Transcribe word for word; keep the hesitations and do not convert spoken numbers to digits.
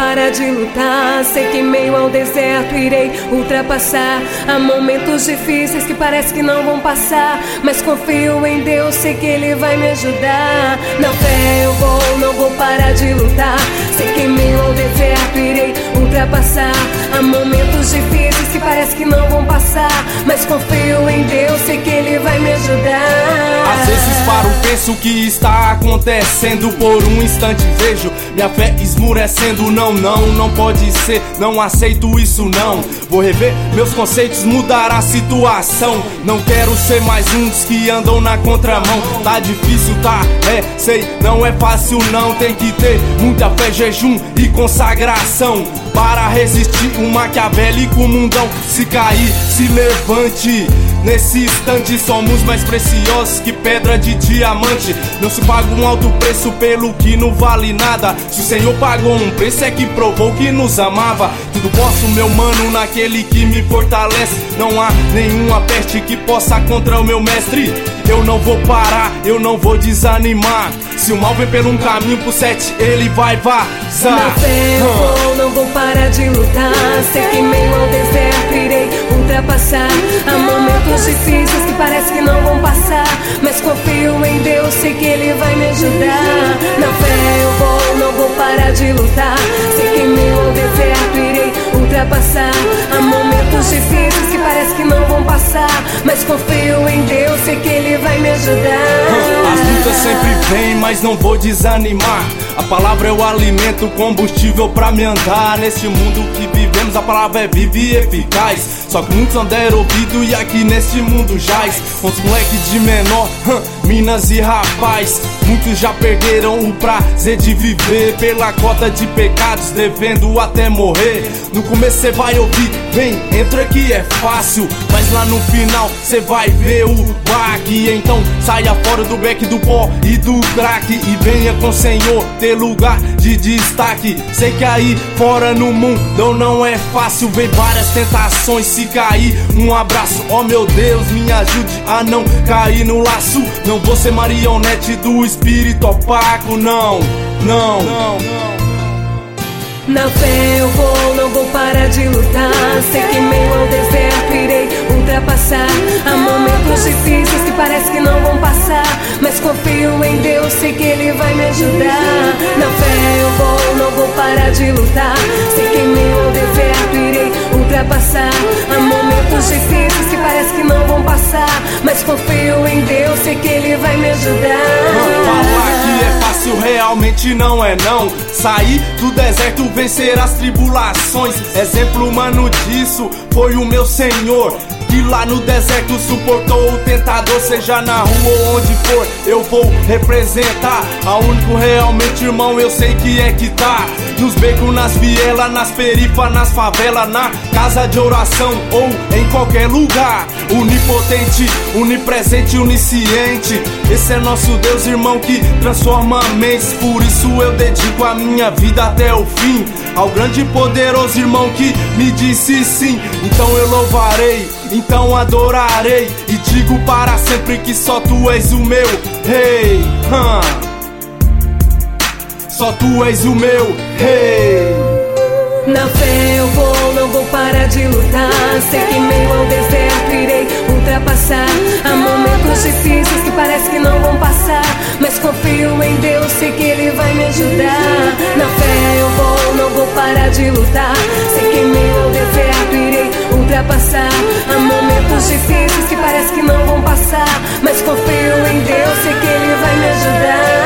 parar de lutar. Sei que em meio ao deserto irei ultrapassar. Há momentos difíceis que parece que não vão passar, mas confio em Deus, sei que Ele vai me ajudar. Na fé eu vou, não vou parar de lutar. Sei que em meio ao deserto irei ultrapassar. Há momentos difíceis que parece que não vão passar, mas confio em Deus, sei que Ele vai me ajudar. Às vezes paro, penso o que está acontecendo. Por um instante vejo minha fé esmurecendo. Não, não, não pode ser, não aceito isso não. Vou rever meus conceitos, mudar a situação. Não quero ser mais um dos que andam na contramão. Tá difícil, tá? É, sei, não é fácil não. Tem que ter muita fé, jejum e consagração para resistir um maquiavélico mundão. Se cair, se levante. Nesse instante somos mais preciosos que pedra de diamante. Não se paga um alto preço pelo que não vale nada. Se o Senhor pagou um preço é que provou que nos amava. Tudo posso, meu mano, naquele que me fortalece. Não há nenhuma peste que possa contra o meu mestre. Eu não vou parar, eu não vou desanimar. Se o mal vem pelo um caminho pro sete, ele vai vazar. Na fé eu vou, não vou parar de lutar. Sei que em meio ao deserto irei ultrapassar. Há momentos difíceis que parece que não vão passar, mas confio em Deus, sei que Ele vai me ajudar. Na fé eu vou, não vou parar de lutar. Sei que em meio ao deserto irei ultrapassar. Há momentos difíceis que parece que não vão passar, mas confio em Deus, sei que Ele vai me ajudar. As lutas sempre vêm, mas não vou desanimar. A palavra é o alimento, combustível pra me andar. Nesse mundo que vivemos a palavra é viva e eficaz. Só que muitos não deram ouvido e aqui nesse mundo jaz uns moleques de menor, hum, minas e rapaz. Muitos já perderam o prazer de viver pela cota de pecados, devendo até morrer. No começo cê vai ouvir, vem, entra que é fácil, mas lá no final cê vai ver o baque. Então saia fora do beck, do pó e do crack e venha com o Senhor ter lugar de destaque. Sei que aí fora no mundo não é fácil, vem várias tentações. Se cair, um abraço, ó oh, meu Deus, me ajude a não cair no laço. Não vou ser marionete do espírito opaco, não, não, não, não. Na fé eu vou, não vou parar de lutar. Sei que em meio ao deserto irei ultrapassar. Há momentos difíceis que parece que não vão passar, mas confio em Deus, sei que Ele vai me ajudar. Na fé eu vou, não vou parar de lutar. Sei que em meio ao deserto irei ultrapassar. Há momentos difíceis que parece que não vão passar, mas confio em Deus, sei que Ele vai me ajudar. Falar que é fácil realmente não é não. Sair do deserto, vencer as tribulações. Exemplo humano disso foi o meu Senhor, que lá no deserto suportou o tentador. Seja na rua ou onde for, eu vou representar. A único realmente, irmão, eu sei que é que tá. Nos becos, nas vielas, nas perifas, nas favelas, na casa de oração ou em qualquer lugar. Onipotente, onipresente, onisciente, esse é nosso Deus, irmão, que transforma mentes. Por isso eu dedico a minha vida até o fim ao grande e poderoso irmão que me disse sim. Então eu louvarei, então adorarei e digo para sempre que só Tu és o meu rei. Hum. Só Tu és o meu rei. Na fé eu vou, não vou parar de lutar. Sei que em meio ao deserto irei ultrapassar. Há momentos difíceis que parece que não vão passar, mas confio em Deus, sei que Ele vai me ajudar. Na fé eu vou, não vou parar de lutar. Sei que em meio ao deserto irei ultrapassar. Há momentos difíceis que parece que não vão passar, mas confio em Deus, sei que Ele vai me ajudar.